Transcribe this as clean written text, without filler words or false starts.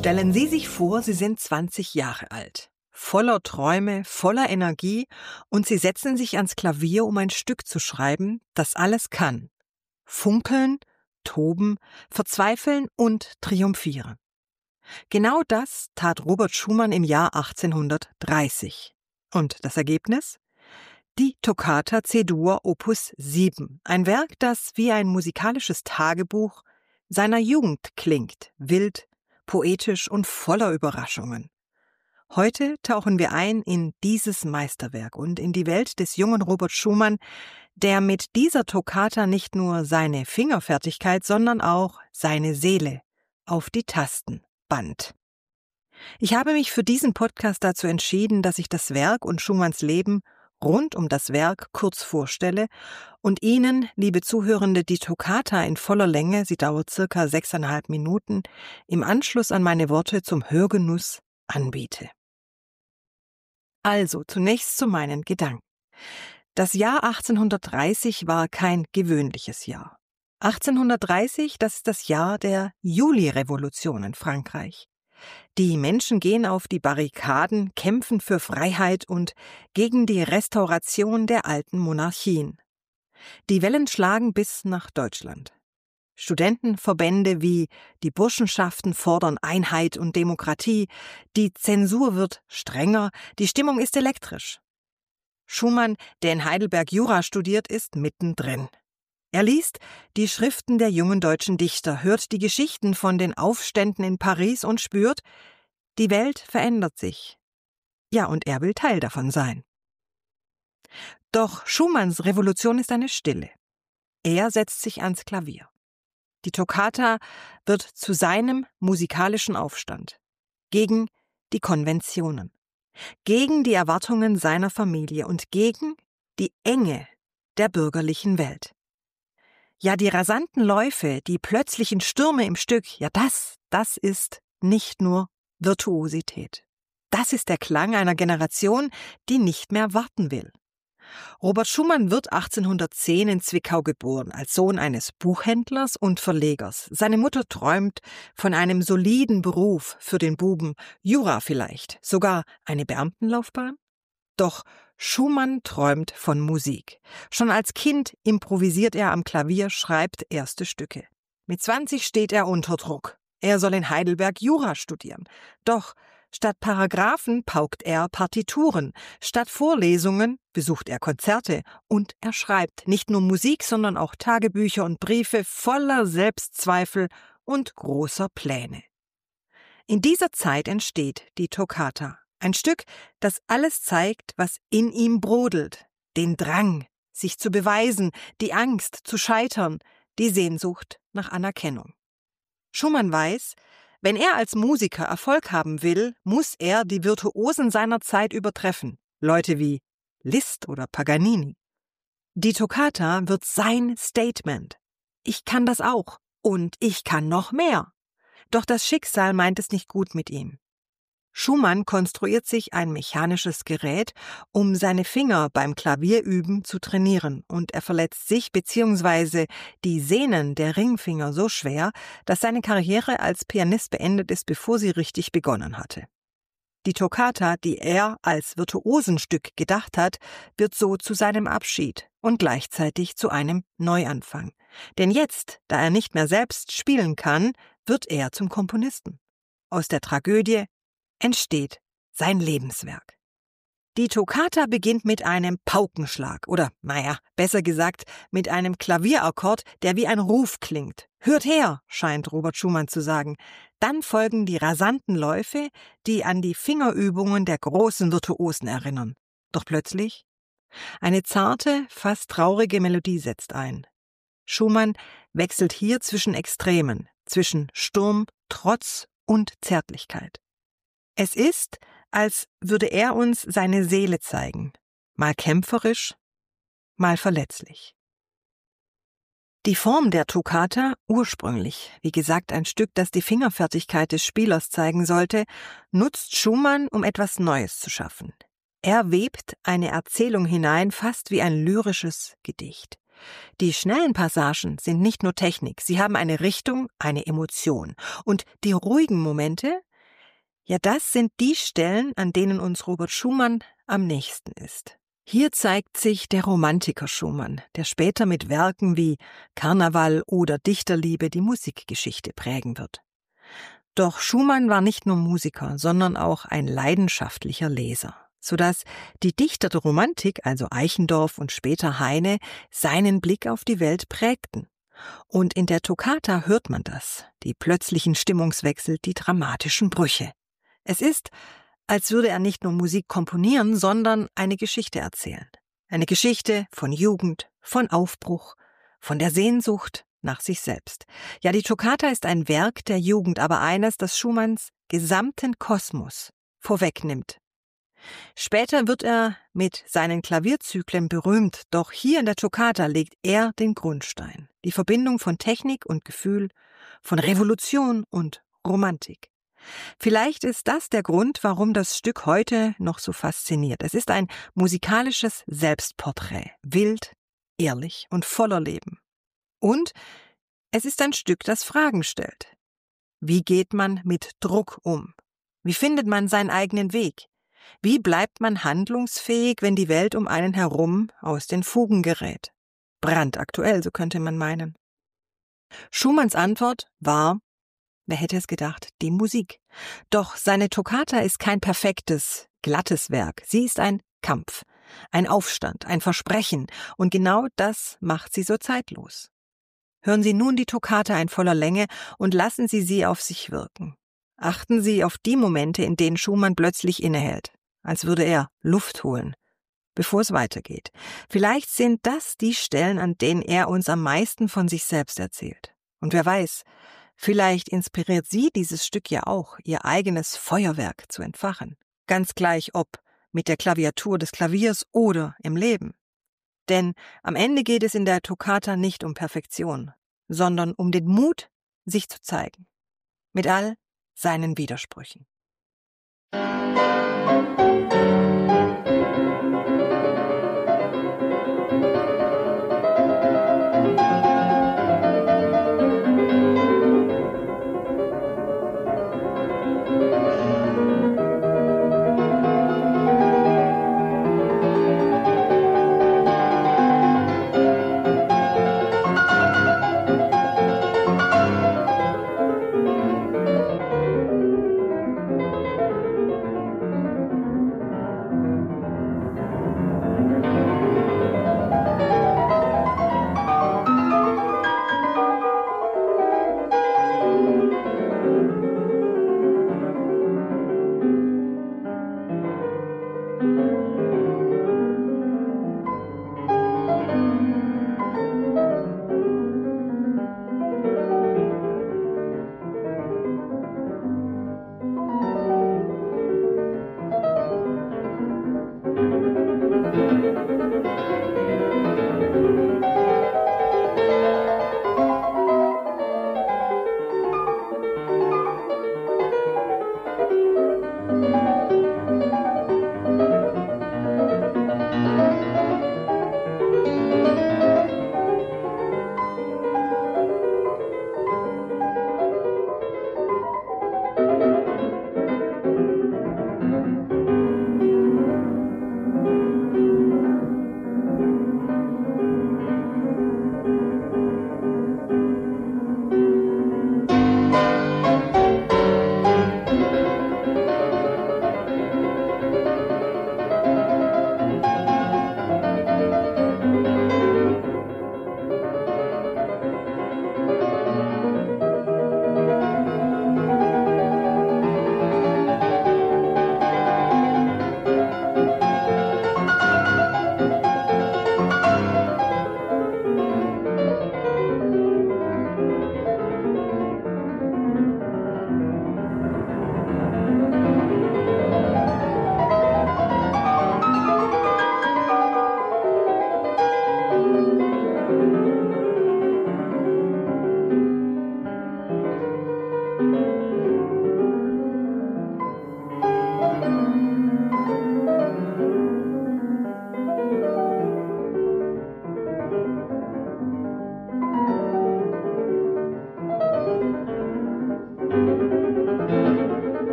Stellen Sie sich vor, Sie sind 20 Jahre alt, voller Träume, voller Energie und Sie setzen sich ans Klavier, um ein Stück zu schreiben, das alles kann. Funkeln, toben, verzweifeln und triumphieren. Genau das tat Robert Schumann im Jahr 1830. Und das Ergebnis? Die Toccata C-Dur Opus 7, ein Werk, das wie ein musikalisches Tagebuch seiner Jugend klingt, wild, poetisch und voller Überraschungen. Heute tauchen wir ein in dieses Meisterwerk und in die Welt des jungen Robert Schumann, der mit dieser Toccata nicht nur seine Fingerfertigkeit, sondern auch seine Seele auf die Tasten band. Ich habe mich für diesen Podcast dazu entschieden, dass ich das Werk und Schumanns Leben rund um das Werk kurz vorstelle und Ihnen, liebe Zuhörende, die Toccata in voller Länge, sie dauert circa 6,5 Minuten, im Anschluss an meine Worte zum Hörgenuss anbiete. Also, zunächst zu meinen Gedanken. Das Jahr 1830 war kein gewöhnliches Jahr. 1830, das ist das Jahr der Julirevolution in Frankreich. Die Menschen gehen auf die Barrikaden, kämpfen für Freiheit und gegen die Restauration der alten Monarchien. Die Wellen schlagen bis nach Deutschland. Studentenverbände wie die Burschenschaften fordern Einheit und Demokratie, die Zensur wird strenger, die Stimmung ist elektrisch. Schumann, der in Heidelberg Jura studiert, ist mittendrin. Er liest die Schriften der jungen deutschen Dichter, hört die Geschichten von den Aufständen in Paris und spürt, die Welt verändert sich. Ja, und er will Teil davon sein. Doch Schumanns Revolution ist eine Stille. Er setzt sich ans Klavier. Die Toccata wird zu seinem musikalischen Aufstand. Gegen die Konventionen. Gegen die Erwartungen seiner Familie und gegen die Enge der bürgerlichen Welt. Ja, die rasanten Läufe, die plötzlichen Stürme im Stück, ja das ist nicht nur Virtuosität. Das ist der Klang einer Generation, die nicht mehr warten will. Robert Schumann wird 1810 in Zwickau geboren, als Sohn eines Buchhändlers und Verlegers. Seine Mutter träumt von einem soliden Beruf für den Buben, Jura vielleicht, sogar eine Beamtenlaufbahn? Doch Schumann träumt von Musik. Schon als Kind improvisiert er am Klavier, schreibt erste Stücke. Mit 20 steht er unter Druck. Er soll in Heidelberg Jura studieren. Doch statt Paragraphen paukt er Partituren. Statt Vorlesungen besucht er Konzerte. Und er schreibt nicht nur Musik, sondern auch Tagebücher und Briefe voller Selbstzweifel und großer Pläne. In dieser Zeit entsteht die Toccata. Ein Stück, das alles zeigt, was in ihm brodelt. Den Drang, sich zu beweisen, die Angst, zu scheitern, die Sehnsucht nach Anerkennung. Schumann weiß, wenn er als Musiker Erfolg haben will, muss er die Virtuosen seiner Zeit übertreffen. Leute wie Liszt oder Paganini. Die Toccata wird sein Statement. Ich kann das auch. Und ich kann noch mehr. Doch das Schicksal meint es nicht gut mit ihm. Schumann konstruiert sich ein mechanisches Gerät, um seine Finger beim Klavierüben zu trainieren, und er verletzt sich bzw. die Sehnen der Ringfinger so schwer, dass seine Karriere als Pianist beendet ist, bevor sie richtig begonnen hatte. Die Toccata, die er als Virtuosenstück gedacht hat, wird so zu seinem Abschied und gleichzeitig zu einem Neuanfang. Denn jetzt, da er nicht mehr selbst spielen kann, wird er zum Komponisten. Aus der Tragödie entsteht sein Lebenswerk. Die Toccata beginnt mit einem Paukenschlag oder, besser gesagt, mit einem Klavierakkord, der wie ein Ruf klingt. Hört her, scheint Robert Schumann zu sagen. Dann folgen die rasanten Läufe, die an die Fingerübungen der großen Virtuosen erinnern. Doch plötzlich eine zarte, fast traurige Melodie setzt ein. Schumann wechselt hier zwischen Extremen, zwischen Sturm, Trotz und Zärtlichkeit. Es ist, als würde er uns seine Seele zeigen, mal kämpferisch, mal verletzlich. Die Form der Toccata, ursprünglich, wie gesagt, ein Stück, das die Fingerfertigkeit des Spielers zeigen sollte, nutzt Schumann, um etwas Neues zu schaffen. Er webt eine Erzählung hinein, fast wie ein lyrisches Gedicht. Die schnellen Passagen sind nicht nur Technik, sie haben eine Richtung, eine Emotion. Und die ruhigen Momente Ja, das sind die Stellen, an denen uns Robert Schumann am nächsten ist. Hier zeigt sich der Romantiker Schumann, der später mit Werken wie Karneval oder Dichterliebe die Musikgeschichte prägen wird. Doch Schumann war nicht nur Musiker, sondern auch ein leidenschaftlicher Leser, sodass die Dichter der Romantik, also Eichendorff und später Heine, seinen Blick auf die Welt prägten. Und in der Toccata hört man das, die plötzlichen Stimmungswechsel, die dramatischen Brüche. Es ist, als würde er nicht nur Musik komponieren, sondern eine Geschichte erzählen. Eine Geschichte von Jugend, von Aufbruch, von der Sehnsucht nach sich selbst. Ja, die Toccata ist ein Werk der Jugend, aber eines, das Schumanns gesamten Kosmos vorwegnimmt. Später wird er mit seinen Klavierzyklen berühmt, doch hier in der Toccata legt er den Grundstein. Die Verbindung von Technik und Gefühl, von Revolution und Romantik. Vielleicht ist das der Grund, warum das Stück heute noch so fasziniert. Es ist ein musikalisches Selbstporträt, wild, ehrlich und voller Leben. Und es ist ein Stück, das Fragen stellt. Wie geht man mit Druck um? Wie findet man seinen eigenen Weg? Wie bleibt man handlungsfähig, wenn die Welt um einen herum aus den Fugen gerät? Brandaktuell, so könnte man meinen. Schumanns Antwort war, wer hätte es gedacht, die Musik. Doch seine Toccata ist kein perfektes, glattes Werk. Sie ist ein Kampf, ein Aufstand, ein Versprechen. Und genau das macht sie so zeitlos. Hören Sie nun die Toccata in voller Länge und lassen Sie sie auf sich wirken. Achten Sie auf die Momente, in denen Schumann plötzlich innehält, als würde er Luft holen, bevor es weitergeht. Vielleicht sind das die Stellen, an denen er uns am meisten von sich selbst erzählt. Und wer weiß, vielleicht inspiriert Sie dieses Stück ja auch, Ihr eigenes Feuerwerk zu entfachen. Ganz gleich ob mit der Klaviatur des Klaviers oder im Leben. Denn am Ende geht es in der Toccata nicht um Perfektion, sondern um den Mut, sich zu zeigen. Mit all seinen Widersprüchen.